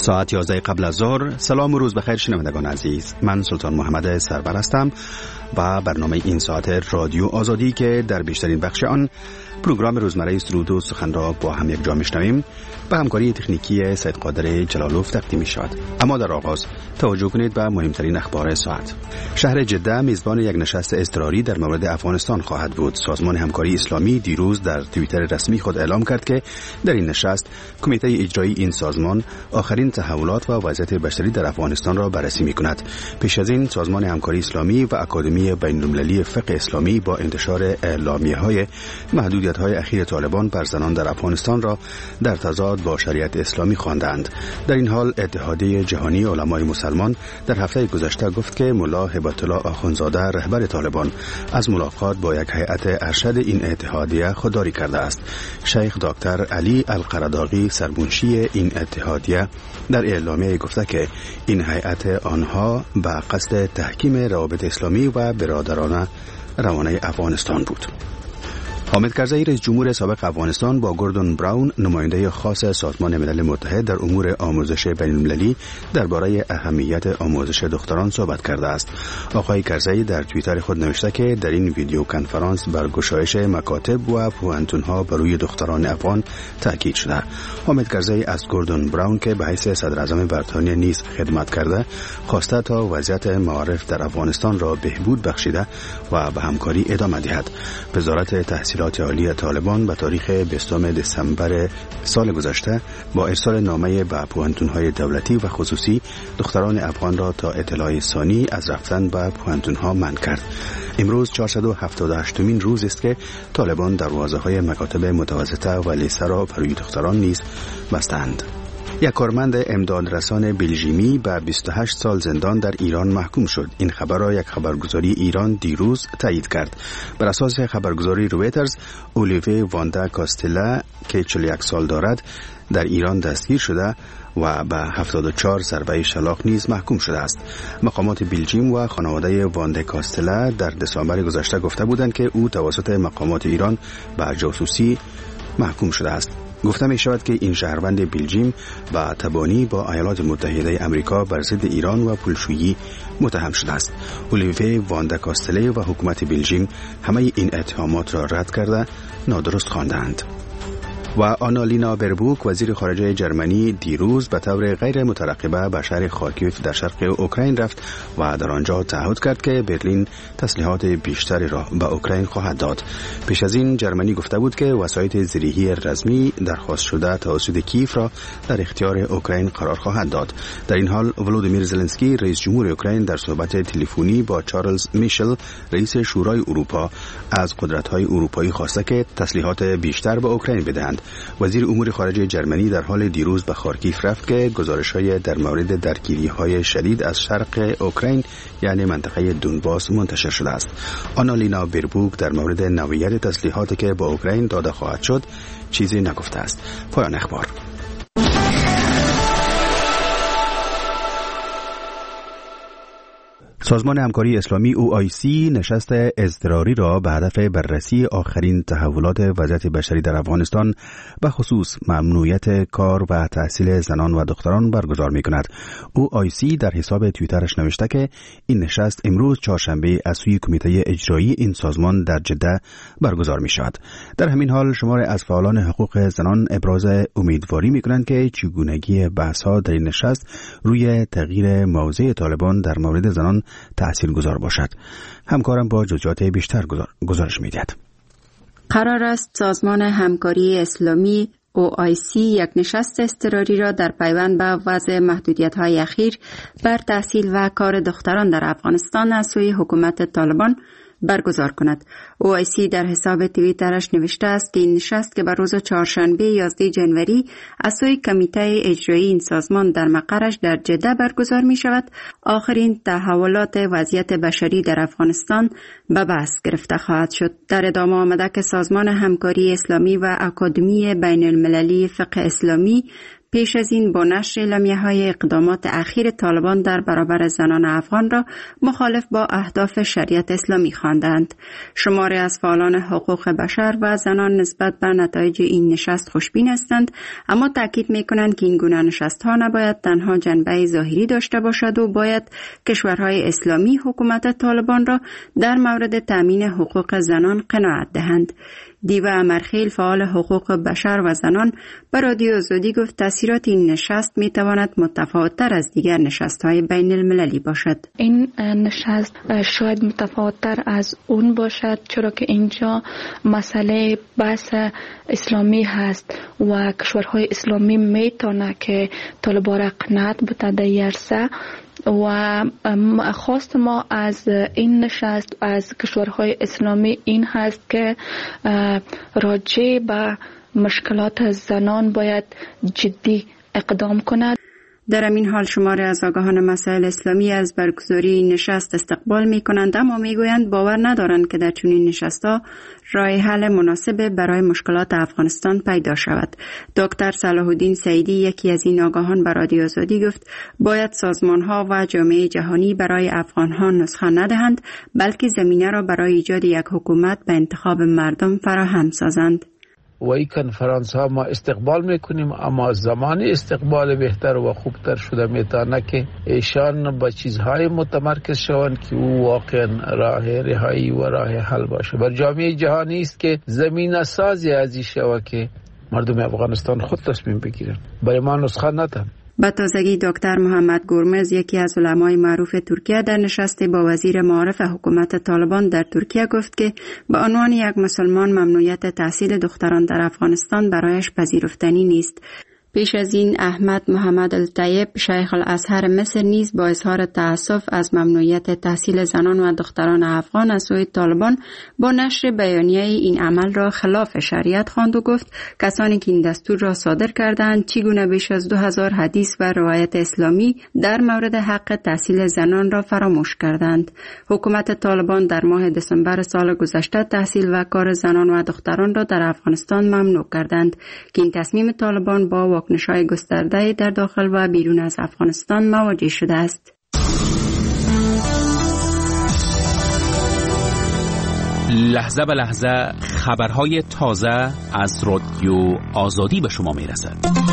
ساعت 11 قبل از ظهر. سلام و روز بخیر شنوندگان عزیز، من سلطان محمد سرور هستم و برنامه این ساعت رادیو آزادی که در بیشترین بخش آن پروگرام روزمره سرود و سخن را با هم یک جا میشنویم به همکاری تکنیکی سید قادر جلالوف تقدیم می‌شود. اما در آغاز توجه کنید به مهمترین اخبار ساعت. شهر جده میزبان یک نشست اضطراری در مورد افغانستان خواهد بود. سازمان همکاری اسلامی دیروز در توییتر رسمی خود اعلام کرد که در این نشست کمیته اجرایی این سازمان آخرین تحولات و وضعیت بشری در افغانستان را بررسی می‌کند. پیش از این سازمان همکاری اسلامی و اکادمی بین‌المللی فقه اسلامی با انتشار اعلامیه‌های محدودیت‌های اخیر طالبان بر زنان در افغانستان را در تضاد با شریعت اسلامی خواندند. در این حال اتحادیه جهانی علمای مسلمان در هفته گذشته گفت که ملا هبت الله آخوندزاده رهبر طالبان از ملاقات با یک هیئت ارشد این اتحادیه خودداری کرده است. شیخ دکتر علی القرداغی سرمنشی این اتحادیه در اعلامیه گفته که این هیئت آنها به قصد تحکیم روابط اسلامی و برادرانه روانه افغانستان بود. حامد کرزی رئیس جمهور سابق افغانستان با گوردون براون نماینده خاص سازمان ملل متحد در امور آموزش بین‌المللی درباره اهمیت آموزش دختران صحبت کرده است. آقای کرزی در توییتر خود نوشته که در این ویدیو کنفرانس بر گشایش مکاتب و پوهنتون‌ها بر روی دختران افغان تاکید شده. حامد کرزی از گوردون براون که به حیث صدر اعظم بریتانیا نیز خدمت کرده خواسته تا وضعیت معارف در افغانستان را بهبود بخشیده و به همکاری ادامه دهد. وزارت تحصیلات عالی طالبان به تاریخ 20 دسامبر سال گذشته با ارسال نامه به پوهنتون‌های دولتی و خصوصی دختران افغان را تا اطلاع ثانی از رفتن به پوهنتون‌ها منع کرد. امروز 478مین روز است که طالبان دروازه‌های مکاتب متوسطه و لیسه را برای دختران نیز بستند. یک کارمند امدادرسان بلژیمی به 28 سال زندان در ایران محکوم شد. این خبر را یک خبرگزاری ایران دیروز تایید کرد. بر اساس خبرگزاری رویترز، اولیوی واندا کاستلا که 41 سال دارد در ایران دستگیر شده و به 74 ضربه شلاق نیز محکوم شده است. مقامات بلژیم و خانواده واندا کاستلا در دسامبر گذشته گفته بودند که او توسط مقامات ایران به جاسوسی محکوم شده است. گفته می شود که این شهروند بلژیم با تبانی با ایالات متحده آمریکا بر ضد ایران و پولشویی متهم شده است. اولیوی واندا کاستله و حکومت بلژیم همه این اتهامات را رد کرده نادرست خواندند. و آنالینا بربوک وزیر خارجه جرمنی دیروز به طور غیر مترقبه به شهر خارکیف در شرق اوکراین رفت و در آنجا تعهد کرد که برلین تسلیحات بیشتری را به اوکراین خواهد داد. پیش از این جرمنی گفته بود که وسایط زیرهی رسمی درخواست شده توسط کیف را در اختیار اوکراین قرار خواهد داد. در این حال ولودیمیر زلنسکی رئیس جمهور اوکراین در صحبت تلفنی با چارلز میشل رئیس شورای اروپا از قدرت‌های اروپایی خواسته که تسلیحات بیشتر به اوکراین بدهند. وزیر امور خارجه جرمنی در حال دیروز به خارکیف رفت که گزارش‌های در مورد درگیری‌های شدید از شرق اوکراین یعنی منطقه دونباس منتشر شده است. آنالینا بربوک در مورد نوعیت تسلیحاتی که با اوکراین داده خواهد شد چیزی نگفته است. پایان اخبار. سازمان همکاری اسلامی OIC نشست اضطراری را به هدف بررسی آخرین تحولات وضعیت بشری در افغانستان به خصوص ممنوعیت کار و تحصیل زنان و دختران برگزار می کند. OIC در حساب توییترش نوشته که این نشست امروز چهارشنبه از سوی کمیته اجرایی این سازمان در جده برگزار می شود. در همین حال شمار از فعالان حقوق زنان ابراز امیدواری می کنند که چگونگی بحث‌ها در این نشست روی تغییر موضع طالبان در مورد زنان تأثیرگذار باشد. همکارم با جزئیات بیشتر گزارش می‌دهد. قرار است سازمان همکاری اسلامی OIC یک نشست اضطراری را در پیوند به وضع محدودیت‌های اخیر بر تحصیل و کار دختران در افغانستان از سوی حکومت طالبان برگزار کند. OIC در حساب توییترش نوشته است که این نشست که بر روز چهارشنبه 11 جنوری از سوی کمیته اجرایی این سازمان در مقرش در جده برگزار می شود، آخرین تحولات وضعیت بشری در افغانستان به بحث گرفته خواهد شد. در ادامه آمده که سازمان همکاری اسلامی و اکادمی بین المللی فقه اسلامی پیش از این با نشر اعلامیه‌های اقدامات اخیر طالبان در برابر زنان افغان را مخالف با اهداف شریعت اسلامی خواندند. شماری از فعالان حقوق بشر و زنان نسبت به نتایج این نشست خوشبین هستند، اما تاکید می‌کنند که این گونه نشست‌ها نباید تنها جنبه ظاهری داشته باشد و باید کشورهای اسلامی حکومت طالبان را در مورد تامین حقوق زنان قناعت دهند. دیوا امرخیل فعال حقوق بشر و زنان به رادیو آزادی گفت تاثیرات این نشست میتواند متفاوت‌تر از دیگر نشست‌های بین المللی باشد. این نشست شاید متفاوت‌تر از اون باشد، چرا که اینجا مسئله بحث اسلامی هست و کشورهای اسلامی میتونه که طالبان را قناعت بده در عرصه و خواست ما از این نشست از کشورهای اسلامی این هست که راجع به مشکلات زنان باید جدی اقدام کند. در این حال شماری از آگاهان مسائل اسلامی از برگزاری این نشست استقبال می کنند، اما می گویند باور ندارند که در چنین نشست‌ها راه حل مناسب برای مشکلات افغانستان پیدا شود. دکتر صلاح الدین سعیدی یکی از این آگاهان به رادیو آزادی گفت باید سازمان‌ها و جامعه جهانی برای افغان‌ها نسخه ندهند، بلکه زمینه را برای ایجاد یک حکومت به انتخاب مردم فراهم سازند. و این کنفرانس ها ما استقبال میکنیم، اما زمان استقبال بهتر و خوبتر شده میتونه که ایشان با چیزهای متمرکز شوند که او واقعا راه رهایی و راه حل باشه. بر جامعه جهانی است که زمینه سازی از این شوه که مردم افغانستان خود تصمیم بگیرن، برای ما نسخه ندن. به تازگی دکتر محمد گرمز یکی از علمای معروف ترکیه در نشست با وزیر معارف حکومت طالبان در ترکیه گفت که به عنوان یک مسلمان ممنوعیت تحصیل دختران در افغانستان برایش پذیرفتنی نیست. پیش از این احمد محمد الطیب شیخ الازهر مصر نیز با اظهار تأسف از ممنوعیت تحصیل زنان و دختران افغان از سوی طالبان با نشر بیانیه این عمل را خلاف شریعت خواند و گفت کسانی که این دستور را صادر کردند چگونه بیش از 2000 حدیث و روایت اسلامی در مورد حق تحصیل زنان را فراموش کردند. حکومت طالبان در ماه دسامبر سال گذشته تحصیل و کار زنان و دختران را در افغانستان ممنوع کردند که این تصمیم طالبان با واکنش‌های گسترده در داخل و بیرون از افغانستان مواجه شده است. لحظه به لحظه خبرهای تازه از رادیو آزادی به شما میرسد.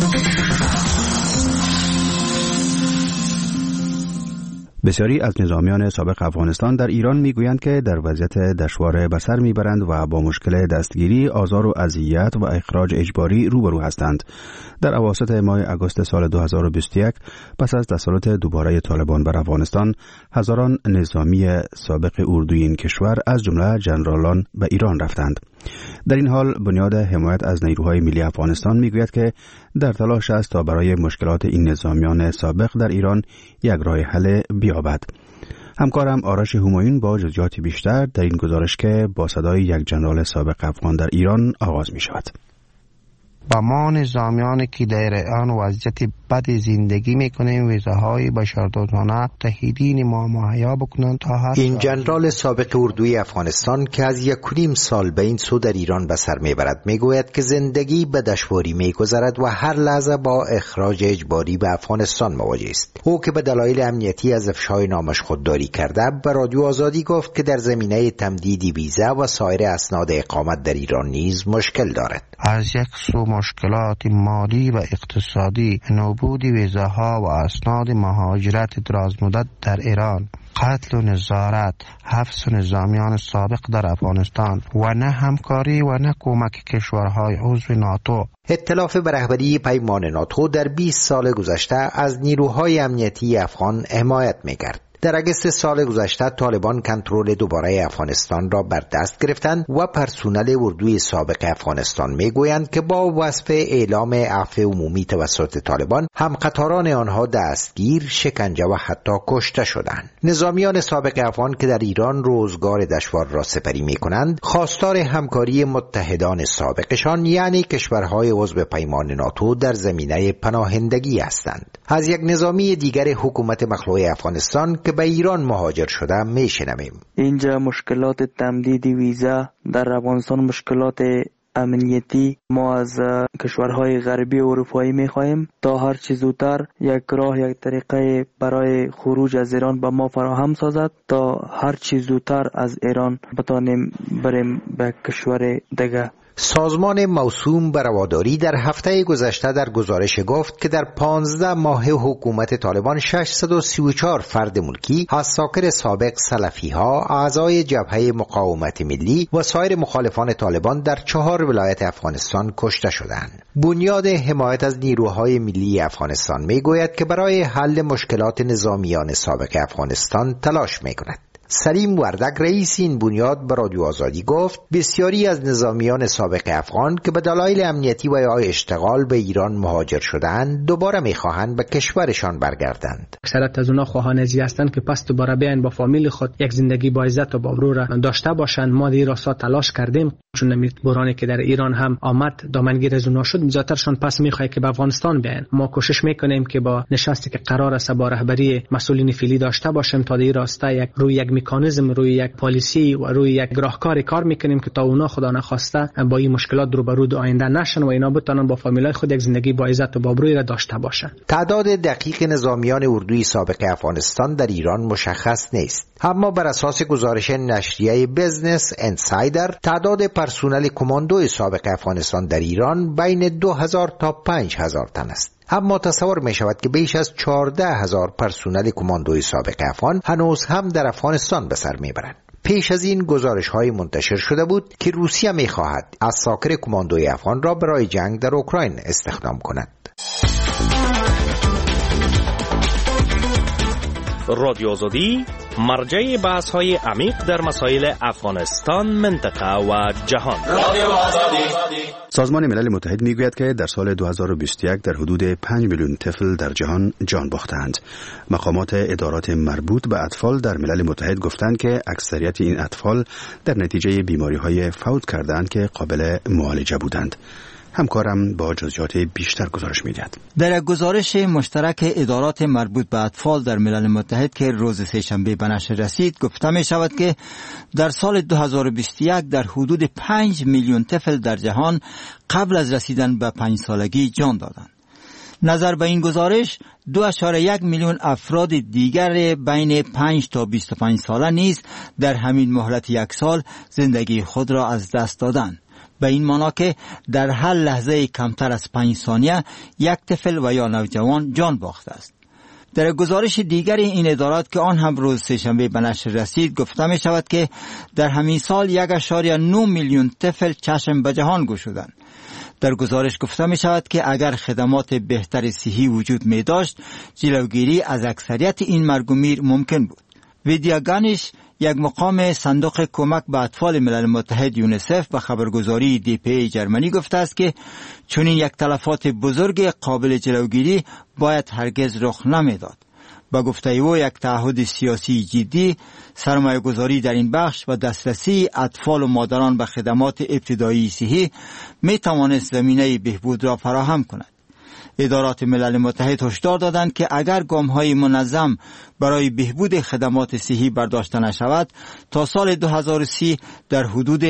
بسیاری از نظامیان سابق افغانستان در ایران میگویند که در وضعیت دشوار به سر میبرند و با مشکل دستگیری، آزار و اذیت و اخراج اجباری روبرو هستند. در اواسط ماه اگست سال 2021 پس از تسلط دوباره طالبان بر افغانستان، هزاران نظامی سابق اردوی این کشور از جمله جنرالان به ایران رفتند. در این حال بنیاد حمایت از نیروهای ملی افغانستان میگوید که در تلاش است تا برای مشکلات این نظامیان سابق در ایران یک راه حل بیابد. همکارم آرش همایون با جزئیات بیشتر در این گزارش که با صدای یک جنرال سابق افغان در ایران آغاز می شود. با ما نظامیانی که در آن وضعیت بد زندگی میکنیم ویزاهای بشردوستانه تهیدین ما مهیا بکنند تا هر این جنرال سابق اردوی افغانستان که از 1.5 سال به این سو در ایران به سر میبرد میگوید که زندگی به دشواری میگذرد و هر لحظه با اخراج اجباری به افغانستان مواجه است. او که به دلایل امنیتی از افشای نامش خودداری کرده به رادیو آزادی گفت که در زمینه تمدید ویزا و سایر اسناد اقامت در ایران نیز مشکل دارد. از یک سو مشکلات مالی و اقتصادی، نابود ویزاها و اسناد مهاجرت درازمدت در ایران، قتل و نظارت، حبس نظامیان سابق در افغانستان و نه همکاری و نه کمک کشورهای عضو ناتو. ائتلاف به رهبری پیمان ناتو در 20 سال گذشته از نیروهای امنیتی افغان حمایت می‌کرد. در اگست سال گذشته طالبان کنترل دوباره افغانستان را بر دست گرفتند و پرسنل اردوی سابق افغانستان میگویند که با وصف اعلام عفو عمومی توسط طالبان همقطاران آنها دستگیر، شکنجه و حتی کشته شدند. نظامیان سابق افغان که در ایران روزگار دشوار را سپری میکنند خواستار همکاری متحدان سابقشان یعنی کشورهای عضو پیمان ناتو در زمینه پناهندگی هستند. از یک نظامی دیگر حکومت مخلوع افغانستان که به ایران مهاجر شده میشنویم. اینجا مشکلات تمدید ویزا در افغانستان مشکلات امنیتی ما از کشورهای غربی و اروپایی می‌خواهیم تا هر چه زودتر یک راه، یک طریقه برای خروج از ایران به ما فراهم سازد تا هر چه زودتر از ایران بتانیم بریم به کشور دیگه. سازمان موسوم به رواداری در هفته گذشته در گزارش گفت که در 15 ماه حکومت طالبان 634 فرد ملکی از ساکن سابق سلفی ها، اعضای جبهه مقاومت ملی و سایر مخالفان طالبان در 4 ولایت افغانستان کشته شدند. بنیاد حمایت از نیروهای ملی افغانستان میگوید که برای حل مشکلات نظامیان سابق افغانستان تلاش میکند. سلیم وردک رئیس این بنیاد به رادیو آزادی گفت بسیاری از نظامیان سابق افغان که به دلایل امنیتی و یا اشتغال به ایران مهاجر شدند دوباره میخواهند به کشورشان برگردند. اکثرت از اونا خواهان ازی هستند که پس دوباره بیاین با فامیل خود یک زندگی با عزت و با ابرو را داشته باشند. ما در راستا تلاش کردیم، چون نمید بحرانی که در ایران هم آمد دامنگیر از اونا شد، زیاترشون پس میخواد که به افغانستان بیاین. ما کوشش میکنیم که با نشستی که قرار است با رهبری مسئولین فعلی داشته باشیم تا در راستا یک روی یک مکانیزم، روی یک پالیسی و روی یک راهکاری کار میکنیم که تا اونا خدا نخواسته با این مشکلات روبرو آینده نشن و اینا بتونن با فامیلای خود یک زندگی با عزت و با ابروی را داشته باشن. تعداد دقیق نظامیان اردوی سابق افغانستان در ایران مشخص نیست، اما بر اساس گزارش نشریه بیزنس انسایدر تعداد پرسنل کماندوی سابق افغانستان در ایران بین 2000 تا 5000 تن است. اما تصور می شود که بیش از 14000 پرسنل کماندوی سابق افغان هنوز هم در افغانستان به سر می برند. پیش از این گزارش های منتشر شده بود که روسیه می خواهد از ساکر کماندوی افغان را برای جنگ در اوکراین استخدام کند. رادیو آزادی مرجع بحث های عمیق در مسائل افغانستان، منطقه و جهان. سازمان ملل متحد میگوید که در سال 2021 در حدود 5 میلیون طفل در جهان جان باختند. مقامات ادارات مربوط به اطفال در ملل متحد گفتند که اکثریت این اطفال در نتیجه بیماری‌های فوت کردند که قابل معالجه بودند. همکارم با جزئیات بیشتر گزارش می‌دهد. در گزارش مشترک ادارات مربوط به اطفال در ملل متحد که روز سه‌شنبه به نشر رسید گفته می شود که در سال 2021 در حدود 5 میلیون طفل در جهان قبل از رسیدن به 5 سالگی جان دادند. نظر به این گزارش 2.1 میلیون افراد دیگر بین 5 تا 25 ساله نیز در همین مهلت یک سال زندگی خود را از دست دادند. به این معنی که در هر لحظه کمتر از 5 ثانیه یک طفل و یا نوجوان جان باخته است. در گزارش دیگر این ادارات که آن هم روز سه‌شنبه به نشر رسید گفته می شود که در همین سال 1.9 میلیون طفل چشم به جهان گشودند. در گزارش گفته می شود که اگر خدمات بهتر صحی وجود می داشت جلوگیری از اکثریت این مرگ و میر ممکن بود. ویدیاگانش یک مقام صندوق کمک به اطفال ملل متحد یونیسف به خبرگزاری DPA جرمنی گفته است که چنین یک تلفات بزرگ قابل جلوگیری باید هرگز رخ نمیداد. با گفته او یک تعهد سیاسی جدی، سرمایه گذاری در این بخش و دسترسی اطفال و مادران به خدمات ابتدایی صحی می توانست زمینه بهبود را فراهم کند. ادارات ملل متحد هشدار دادند که اگر گام‌های منظم برای بهبود خدمات صحی برداشته نشود تا سال 2030 در حدود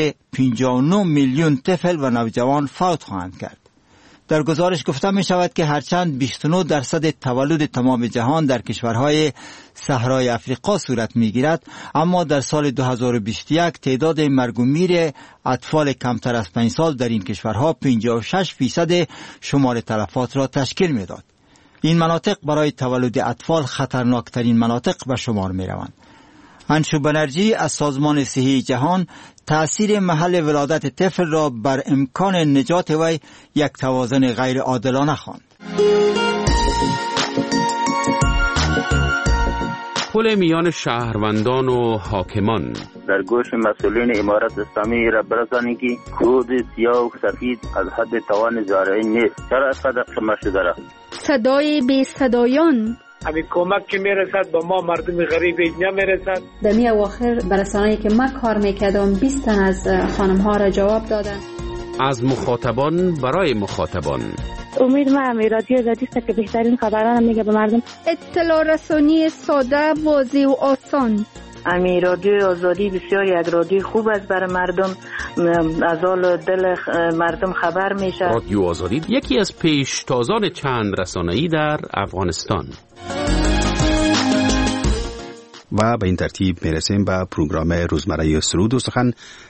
59 میلیون طفل و نوجوان فوت خواهند کرد. در گزارش گفته می شود که هرچند 29% تولد تمام جهان در کشورهای صحرای افریقا صورت می گیرد، اما در سال 2021 تعداد مرگ و میر اطفال کمتر از 5 سال در این کشورها 56% شمار تلفات را تشکیل می داد. این مناطق برای تولد اطفال خطرناکترین مناطق به شمار می روند. انشو بنرژی از سازمان صحی جهان تأثیر محل ولادت طفل را بر امکان نجات وی یک توازن غیر عادلانه خواند. پل میان شهروندان و حاکمان در گوش مسئولین امارت اسلامی را برسانی که کود سیاه و سفید از حد توان زارعی نیست. چرا اینقدر خمه شده را؟ صدای بی صدایان همین کمک که میرسد با ما مردم غریب نمیرسد. در می اواخر برسانه‌ای که من کار میکردم 20 تن از خانم ها را جواب دادن. از مخاطبان برای مخاطبان. امید ما رادیو آزادی است که بهترین خبران میگه به مردم. اطلاع رسانی ساده، واضح و آسان. رادیو آزادی بسیار یک رادیو خوب است برای مردم. از حال دل مردم خبر میشه. رادیو آزادی یکی از پیشتازان چند رسانه‌ای در افغانستان. و به این ترتیب میرسیم به پروگرام روزمره سرود و سخن